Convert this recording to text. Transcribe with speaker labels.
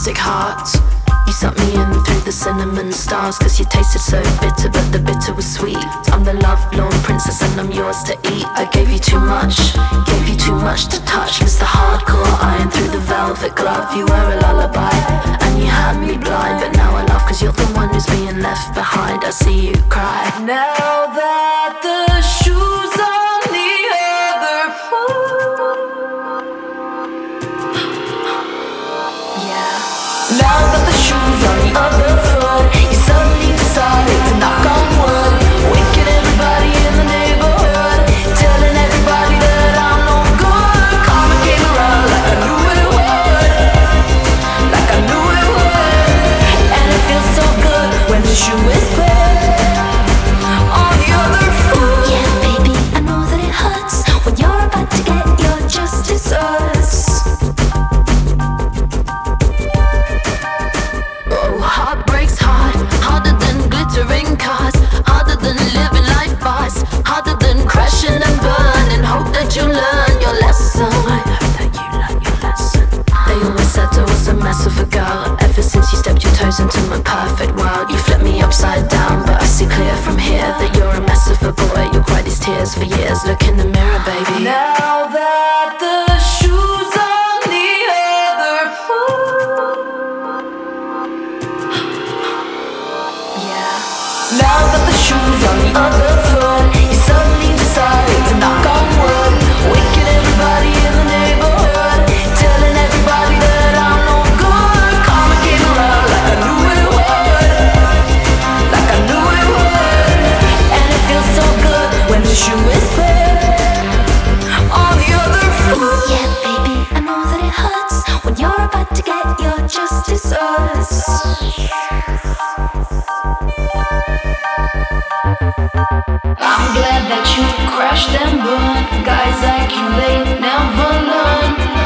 Speaker 1: plastic heart. You sucked me in through the cinnamon stars, cause you tasted so bitter, but the bitter was sweet. I'm the love-lorn princess and I'm yours to eat. I gave you too much to touch. Mr. Hardcore iron through the velvet glove. You were a lullaby and you had me blind, but now I laugh cause you're the one who's being left behind. I see you cry. Now that the shoes on the other foot, yeah. Now that the shoes on the other foot, you suddenly decided to knock on wood, waking everybody in the neighborhood, telling everybody that I'm no good. Karma came around like I knew it would, like I knew it would. And it feels so good when the shoe is put on the other foot. Yeah, baby, I know that it hurts when you're about to get your just desserts. Heart breaks hard, harder than glittering cars, harder than living life fast, harder than crashing and burn, and hope that you learn your lesson. I hope that you learn your lesson. They always said I was a mess of a girl. Ever since you stepped your toes into my perfect world, you flipped me upside down, but I see clear from here that you're a mess of a boy. You'll cry these tears for years. Look in the mirror, baby. Now that the shoes on the other foot, now that the shoes on the other foot, you suddenly decided to knock on wood, waking everybody in the neighborhood, telling everybody that I'm no good. Karma came around like I knew it would, like I knew it would. And it feels so good when the shoe is put on the other foot. Yeah, baby, I know that it hurts when you're about to get your just desserts. I'm glad that you crashed and burned. Guys like you, they never learn.